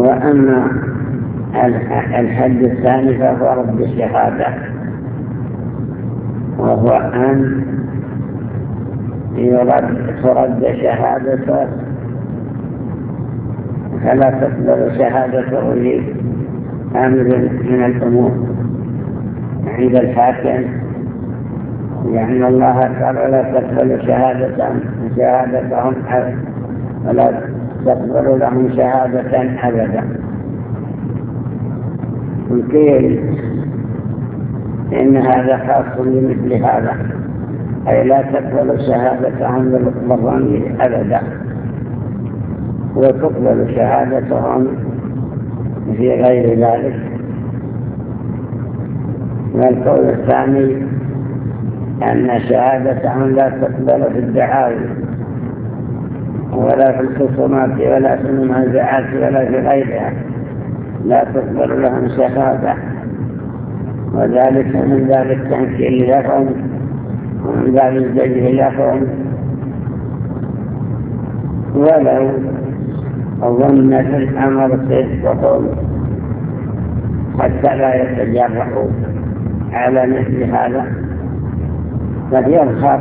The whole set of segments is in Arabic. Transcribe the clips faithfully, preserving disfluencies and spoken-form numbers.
وأما الحد الثاني فهو رد الشهادة، وهو أن يرد ترد شهادته فلا تقبل شهادته لأمر من الأمور عند الحاكم، يعني الله قال لا تقبل شهادة شهادتهم ولا تقبل لهم شهادة أبدا. وقيل إن هذا خاص بمثل هذا، أي لا تقبل شهادتهم بالظن أبدا، وتقبل شهادتهم في غير ذلك. والقول الثاني أن شهادتهم لا تقبل في الدعاوى ولا في الخصومات ولا في المنازعات ولا في غيرها، لا تقبل لهم شهادة، وذلك من باب التنكيل لهم ومن باب الزجر لهم، ولو ظن في الأمر صدقهم حتى لا يتجرؤوا على مثل هذا، قد يظهر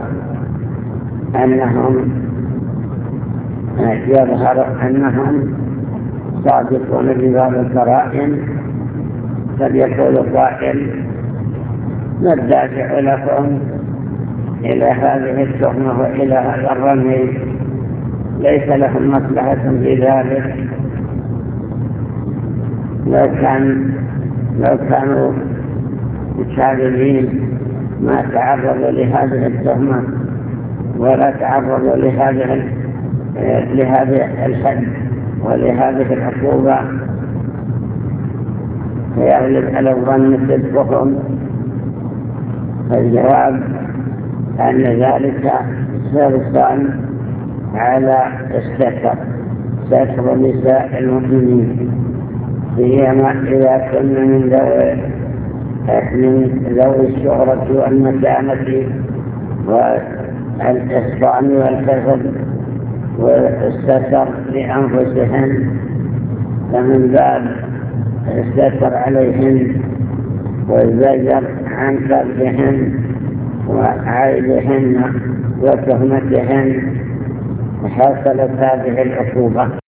أنهم يظهر أنهم صادقون بباب القرائن. قد يقول قائل ما الدافع لكم إلى هذه التهمة وإلى هذا الرمي؟ ليس لهم مصلحة في ذلك. لو كان لو كانوا متشابهين ما تعرضوا لهذه التهمة ولا تعرضوا لهذه لهذه الحد ولهذه العقوبة، فيغلب على الظن صدقهم. الجواب أن ذلك سرطان على الستر ستر نساء المؤمنين، سيما إذا كنا من ذوي من ذوي الشهرة والمكانة والإحصان والكسب والستر لأنفسهن، فمن باب الستر عليهن والزجر عن كذبهن وعيبهن وتهمتهن حصلت هذه العقوبة.